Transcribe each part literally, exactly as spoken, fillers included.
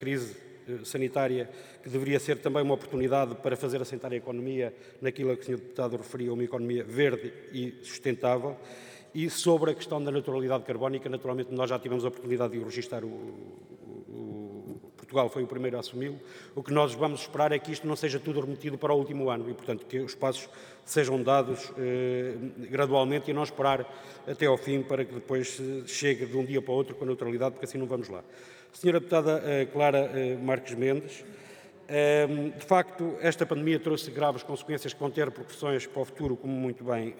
crise sanitária, que deveria ser também uma oportunidade para fazer assentar a economia naquilo que o senhor Deputado referia, uma economia verde e sustentável. E sobre a questão da neutralidade carbónica, naturalmente nós já tivemos a oportunidade de o registar, o, o, o Portugal foi o primeiro a assumi-lo. O que nós vamos esperar é que isto não seja tudo remetido para o último ano e, portanto, que os passos sejam dados eh, gradualmente e não esperar até ao fim para que depois chegue de um dia para o outro com a neutralidade, porque assim não vamos lá. Senhora Deputada eh, Clara eh, Marques Mendes, eh, de facto, esta pandemia trouxe graves consequências que vão ter repercussões para o futuro, como muito bem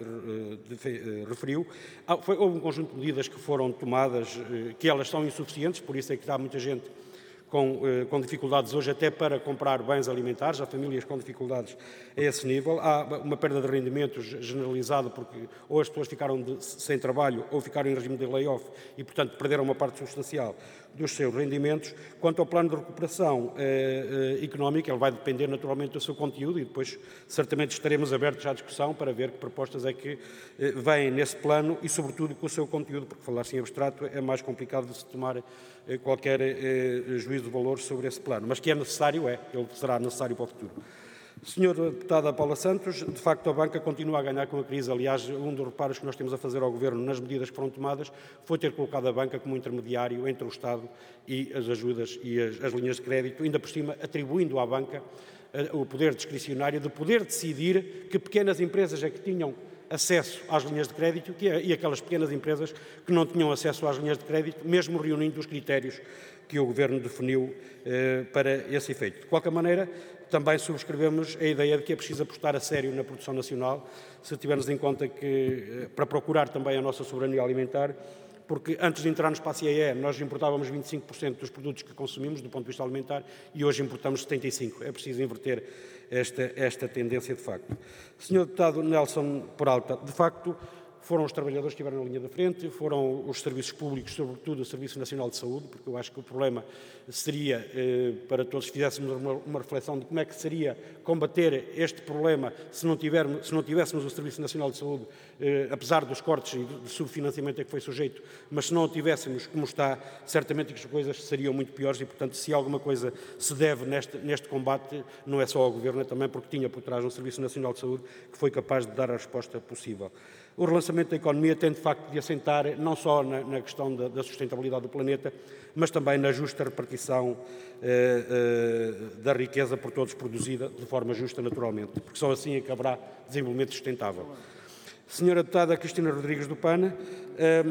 eh, referiu. Ah, foi, houve um conjunto de medidas que foram tomadas, eh, que elas são insuficientes, por isso é que há muita gente Com, eh, com dificuldades hoje até para comprar bens alimentares, há famílias com dificuldades a esse nível, há uma perda de rendimentos generalizada porque ou as pessoas ficaram de, sem trabalho ou ficaram em regime de layoff e, portanto, perderam uma parte substancial dos seus rendimentos. Quanto ao plano de recuperação eh, eh, económica, ele vai depender naturalmente do seu conteúdo e depois certamente estaremos abertos à discussão para ver que propostas é que eh, vêm nesse plano e, sobretudo, com o seu conteúdo, porque falar-se em abstrato é mais complicado de se tomar eh, qualquer eh, juízo de valor sobre esse plano, mas que é necessário, é, ele será necessário para o futuro. Senhora Deputada Paula Santos, de facto a banca continua a ganhar com a crise. Aliás, um dos reparos que nós temos a fazer ao Governo nas medidas que foram tomadas foi ter colocado a banca como intermediário entre o Estado e as ajudas e as, as linhas de crédito, ainda por cima atribuindo à banca uh, o poder discricionário de poder decidir que pequenas empresas é que tinham acesso às linhas de crédito que, e aquelas pequenas empresas que não tinham acesso às linhas de crédito, mesmo reunindo os critérios que o Governo definiu eh, para esse efeito. De qualquer maneira, também subscrevemos a ideia de que é preciso apostar a sério na produção nacional, se tivermos em conta que, eh, para procurar também a nossa soberania alimentar, porque antes de entrarmos para a C I E, nós importávamos vinte e cinco por cento dos produtos que consumimos, do ponto de vista alimentar, e hoje importamos setenta e cinco por cento. É preciso inverter esta, esta tendência, de facto. senhor Deputado Nelson Peralta, de facto, foram os trabalhadores que estiveram na linha da frente, foram os serviços públicos, sobretudo o Serviço Nacional de Saúde, porque eu acho que o problema seria, eh, para todos, se fizéssemos uma, uma reflexão de como é que seria combater este problema se não, tivermos, se não tivéssemos o Serviço Nacional de Saúde, eh, apesar dos cortes e do subfinanciamento a que foi sujeito, mas se não o tivéssemos como está, certamente que as coisas seriam muito piores e, portanto, se alguma coisa se deve neste, neste combate, não é só ao Governo, é também porque tinha por trás um Serviço Nacional de Saúde que foi capaz de dar a resposta possível. O relançamento da economia tem, de facto, de assentar não só na, na questão da, da sustentabilidade do planeta, mas também na justa repartição eh, eh, da riqueza por todos produzida de forma justa, naturalmente, porque só assim é que haverá desenvolvimento sustentável. Senhora Deputada Cristina Rodrigues do P A N, eh,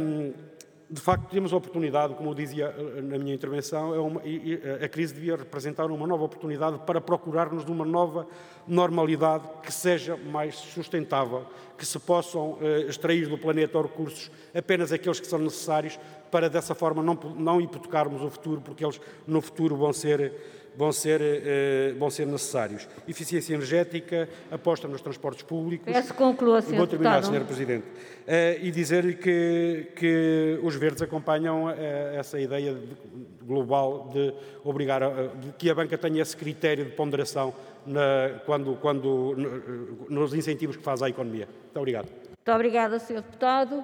de facto, temos a oportunidade, como eu dizia na minha intervenção, é uma, a crise devia representar uma nova oportunidade para procurarmos de uma nova normalidade que seja mais sustentável, que se possam eh, extrair do planeta recursos apenas aqueles que são necessários para, dessa forma, não, não hipotecarmos o futuro, porque eles no futuro vão ser, vão ser, eh, vão ser necessários. Eficiência energética, aposta nos transportes públicos. Peço conclua, senhor Vou terminar, Deputado. senhora Presidente. Uh, e dizer-lhe que, que os verdes acompanham uh, essa ideia de, global de obrigar, a, de que a banca tenha esse critério de ponderação na, quando, quando, nos incentivos que faz à economia. Muito obrigado. Muito obrigada, senhor Deputado.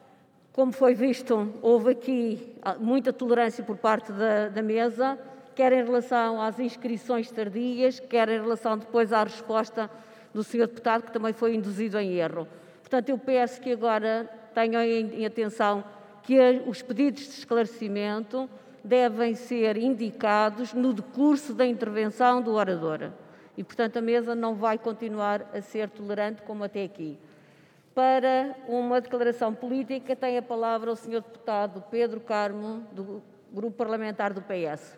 Como foi visto, houve aqui muita tolerância por parte da, da mesa, quer em relação às inscrições tardias, quer em relação depois à resposta do senhor Deputado, que também foi induzido em erro. Portanto, eu peço que agora tenham em atenção que os pedidos de esclarecimento devem ser indicados no decurso da intervenção do orador. E, portanto, a mesa não vai continuar a ser tolerante como até aqui. Para uma declaração política, tem a palavra o senhor Deputado Pedro Carmo, do Grupo Parlamentar do P S.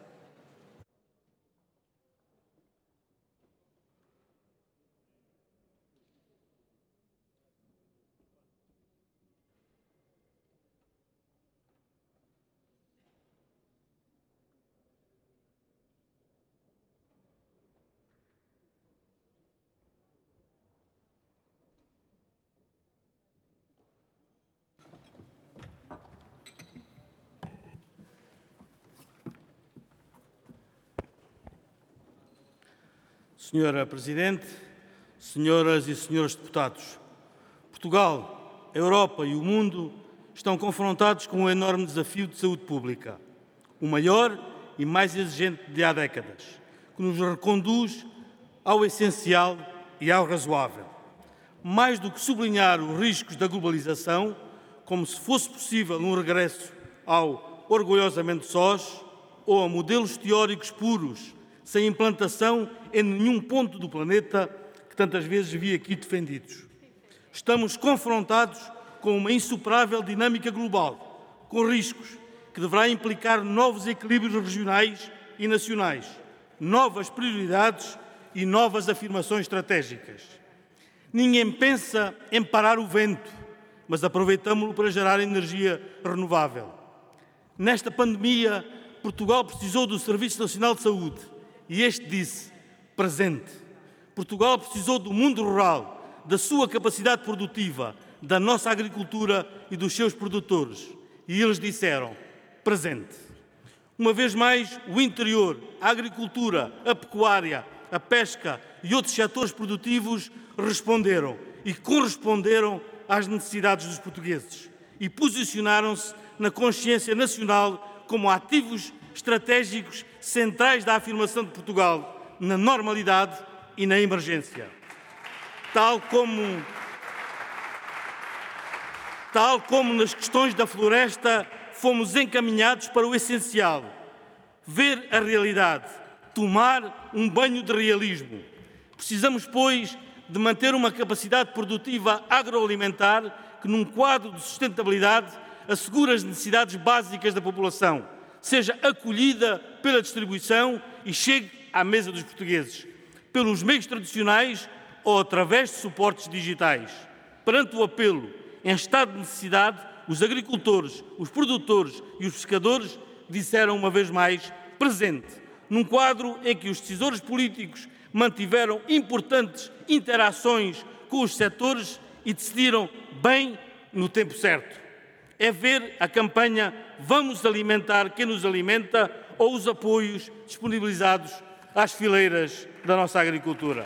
Senhora Presidente, senhoras e senhores deputados, Portugal, a Europa e o mundo estão confrontados com um enorme desafio de saúde pública, o maior e mais exigente de há décadas, que nos reconduz ao essencial e ao razoável. Mais do que sublinhar os riscos da globalização, como se fosse possível um regresso ao orgulhosamente sós ou a modelos teóricos puros, sem implantação em nenhum ponto do planeta, que tantas vezes vi aqui defendidos. Estamos confrontados com uma insuperável dinâmica global, com riscos que deverá implicar novos equilíbrios regionais e nacionais, novas prioridades e novas afirmações estratégicas. Ninguém pensa em parar o vento, mas aproveitamo-lo para gerar energia renovável. Nesta pandemia, Portugal precisou do Serviço Nacional de Saúde e este disse, presente. Portugal precisou do mundo rural, da sua capacidade produtiva, da nossa agricultura e dos seus produtores. E eles disseram, presente. Uma vez mais, o interior, a agricultura, a pecuária, a pesca e outros setores produtivos responderam e corresponderam às necessidades dos portugueses e posicionaram-se na consciência nacional como ativos estratégicos centrais da afirmação de Portugal na normalidade e na emergência. Tal como, tal como nas questões da floresta, fomos encaminhados para o essencial, ver a realidade, tomar um banho de realismo. Precisamos, pois, de manter uma capacidade produtiva agroalimentar que, num quadro de sustentabilidade, assegure as necessidades básicas da população, seja acolhida pela distribuição e chegue à mesa dos portugueses, pelos meios tradicionais ou através de suportes digitais. Perante o apelo em estado de necessidade, os agricultores, os produtores e os pescadores disseram uma vez mais presente, num quadro em que os decisores políticos mantiveram importantes interações com os setores e decidiram bem no tempo certo. É ver a campanha Vamos alimentar quem nos alimenta ou os apoios disponibilizados às fileiras da nossa agricultura.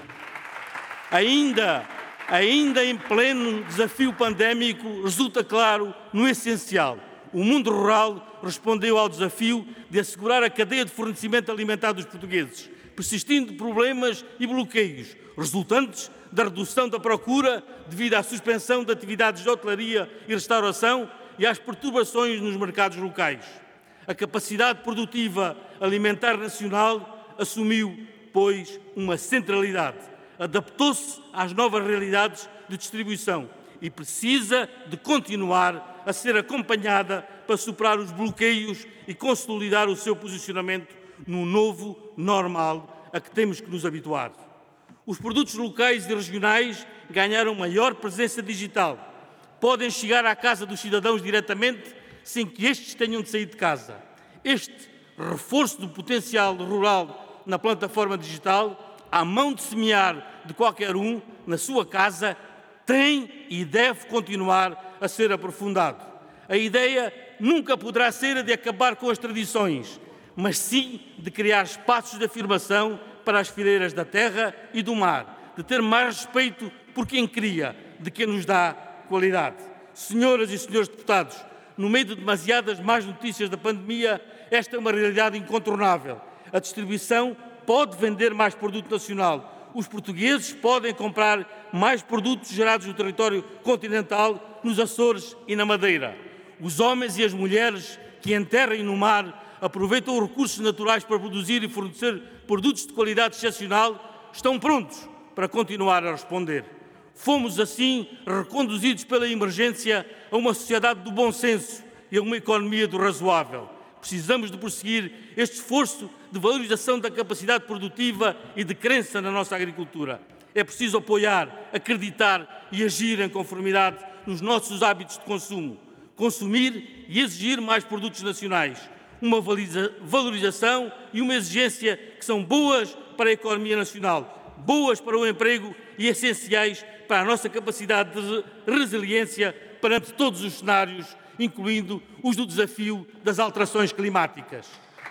Ainda, ainda em pleno desafio pandémico, resulta claro no essencial. O mundo rural respondeu ao desafio de assegurar a cadeia de fornecimento alimentar dos portugueses, persistindo problemas e bloqueios resultantes da redução da procura devido à suspensão de atividades de hotelaria e restauração e às perturbações nos mercados locais. A capacidade produtiva alimentar nacional assumiu, pois, uma centralidade, adaptou-se às novas realidades de distribuição e precisa de continuar a ser acompanhada para superar os bloqueios e consolidar o seu posicionamento no novo normal a que temos que nos habituar. Os produtos locais e regionais ganharam maior presença digital. Podem chegar à casa dos cidadãos diretamente sem que estes tenham de sair de casa. Este reforço do potencial rural na plataforma digital, à mão de semear de qualquer um, na sua casa, tem e deve continuar a ser aprofundado. A ideia nunca poderá ser a de acabar com as tradições, mas sim de criar espaços de afirmação para as fileiras da terra e do mar, de ter mais respeito por quem cria, de quem nos dá qualidade. Senhoras e senhores deputados, no meio de demasiadas más notícias da pandemia, esta é uma realidade incontornável. A distribuição pode vender mais produto nacional. Os portugueses podem comprar mais produtos gerados no território continental, nos Açores e na Madeira. Os homens e as mulheres que em terra e no mar aproveitam os recursos naturais para produzir e fornecer produtos de qualidade excepcional estão prontos para continuar a responder. Fomos, assim, reconduzidos pela emergência a uma sociedade do bom senso e a uma economia do razoável. Precisamos de prosseguir este esforço de valorização da capacidade produtiva e de crença na nossa agricultura. É preciso apoiar, acreditar e agir em conformidade nos nossos hábitos de consumo. Consumir e exigir mais produtos nacionais. Uma valorização e uma exigência que são boas para a economia nacional, boas para o emprego e essenciais para a nossa capacidade de resiliência perante todos os cenários, incluindo os do desafio das alterações climáticas.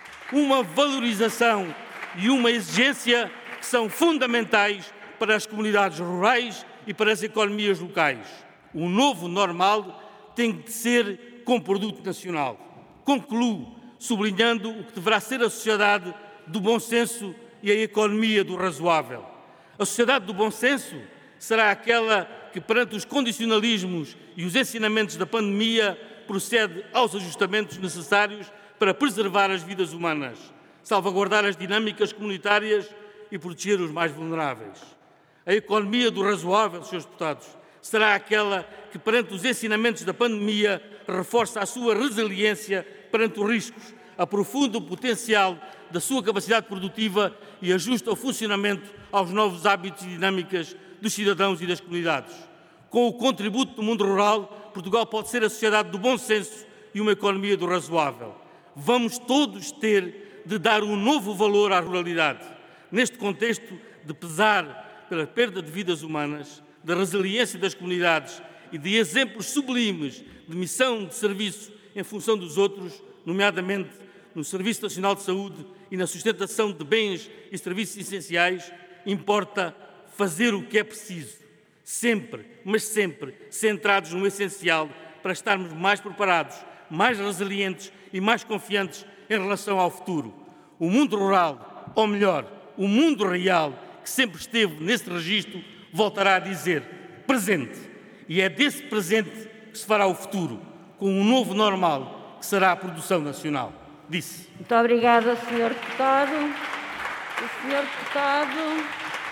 Uma valorização e uma exigência que são fundamentais para as comunidades rurais e para as economias locais. O novo normal tem de ser com produto nacional. Concluo, sublinhando o que deverá ser a sociedade do bom senso e a economia do razoável. A sociedade do bom senso será aquela que, perante os condicionalismos e os ensinamentos da pandemia, procede aos ajustamentos necessários para preservar as vidas humanas, salvaguardar as dinâmicas comunitárias e proteger os mais vulneráveis. A economia do razoável, senhores deputados, será aquela que, perante os ensinamentos da pandemia, reforça a sua resiliência perante os riscos, aprofunda o potencial da sua capacidade produtiva e ajusta o funcionamento aos novos hábitos e dinâmicas dos cidadãos e das comunidades. Com o contributo do mundo rural, Portugal pode ser a sociedade do bom senso e uma economia do razoável. Vamos todos ter de dar um novo valor à ruralidade. Neste contexto de pesar pela perda de vidas humanas, da resiliência das comunidades e de exemplos sublimes de missão de serviço em função dos outros, nomeadamente no Serviço Nacional de Saúde e na sustentação de bens e serviços essenciais, importa fazer o que é preciso, sempre, mas sempre, centrados no essencial para estarmos mais preparados, mais resilientes e mais confiantes em relação ao futuro. O mundo rural, ou melhor, o mundo real, que sempre esteve nesse registro, voltará a dizer presente. E é desse presente que se fará o futuro, com um novo normal, que será a produção nacional. Disse. Muito obrigada, senhor Deputado. O senhor Deputado...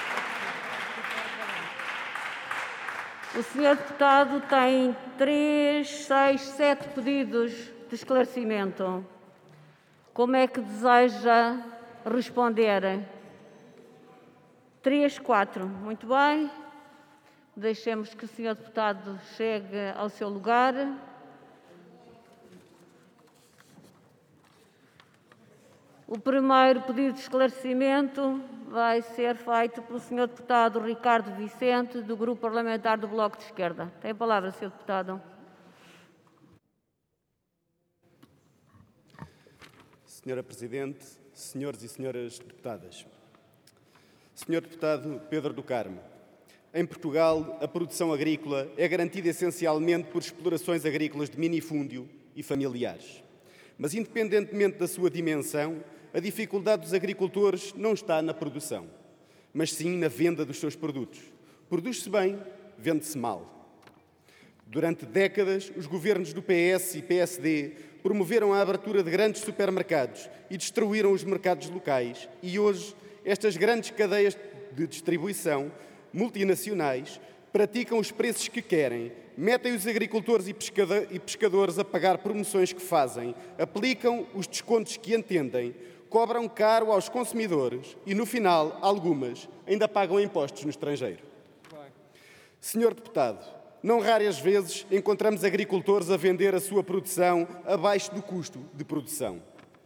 O senhor Deputado tem três, seis, sete pedidos de esclarecimento. Como é que deseja responder? Três, quatro. Muito bem. Deixemos que o senhor Deputado chegue ao seu lugar. O primeiro pedido de esclarecimento vai ser feito pelo senhor Deputado Ricardo Vicente, do Grupo Parlamentar do Bloco de Esquerda. Tem a palavra, senhor Deputado. Senhora Presidente, senhores e senhoras deputadas. Senhor Deputado Pedro do Carmo, em Portugal a produção agrícola é garantida essencialmente por explorações agrícolas de minifúndio e familiares. Mas, independentemente da sua dimensão, a dificuldade dos agricultores não está na produção, mas sim na venda dos seus produtos. Produz-se bem, vende-se mal. Durante décadas, os governos do P S e P S D promoveram a abertura de grandes supermercados e destruíram os mercados locais, e hoje estas grandes cadeias de distribuição multinacionais praticam os preços que querem, metem os agricultores e pescadores a pagar promoções que fazem, aplicam os descontos que entendem, cobram caro aos consumidores e, no final, algumas ainda pagam impostos no estrangeiro. Senhor Deputado, não raras vezes encontramos agricultores a vender a sua produção abaixo do custo de produção.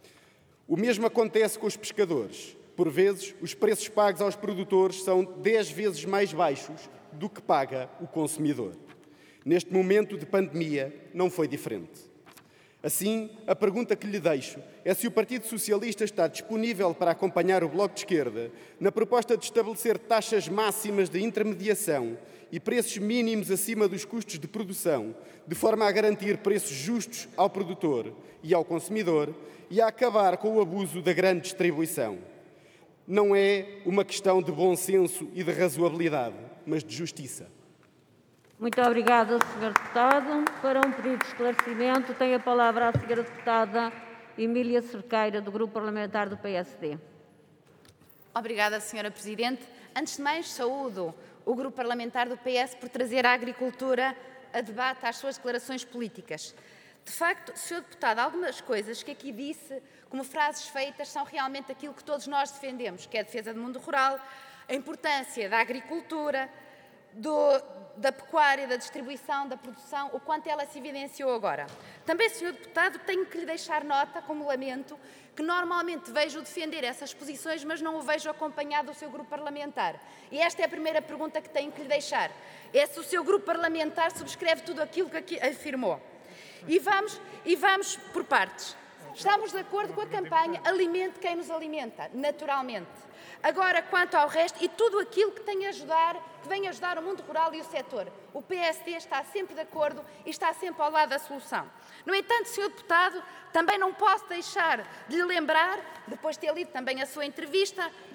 O mesmo acontece com os pescadores. Por vezes, os preços pagos aos produtores são dez vezes mais baixos do que paga o consumidor. Neste momento de pandemia, não foi diferente. Assim, a pergunta que lhe deixo é se o Partido Socialista está disponível para acompanhar o Bloco de Esquerda na proposta de estabelecer taxas máximas de intermediação e preços mínimos acima dos custos de produção, de forma a garantir preços justos ao produtor e ao consumidor e a acabar com o abuso da grande distribuição. Não é uma questão de bom senso e de razoabilidade, mas de justiça. Muito obrigada, senhor Deputado. Para um pedido de esclarecimento, tem a palavra a senhora Deputada Emília Cerqueira, do Grupo Parlamentar do P S D. Obrigada, senhora Presidente. Antes de mais, saúdo o Grupo Parlamentar do P S por trazer a agricultura a debate às suas declarações políticas. De facto, senhor Deputado, algumas coisas que aqui disse, como frases feitas, são realmente aquilo que todos nós defendemos, que é a defesa do mundo rural, a importância da agricultura, do, da pecuária, da distribuição, da produção, o quanto ela se evidenciou agora. Também, senhor Deputado, tenho que lhe deixar nota, como lamento, que normalmente vejo defender essas posições, mas não o vejo acompanhado do seu grupo parlamentar. E esta é a primeira pergunta que tenho que lhe deixar. É se o seu grupo parlamentar subscreve tudo aquilo que aqui afirmou. E vamos, e vamos por partes. Estamos de acordo com a campanha Alimente quem nos alimenta, naturalmente. Agora, quanto ao resto e tudo aquilo que, tem a ajudar, que vem ajudar o mundo rural e o setor, o P S D está sempre de acordo e está sempre ao lado da solução. No entanto, senhor Deputado, também não posso deixar de lhe lembrar, depois de ter lido também a sua entrevista,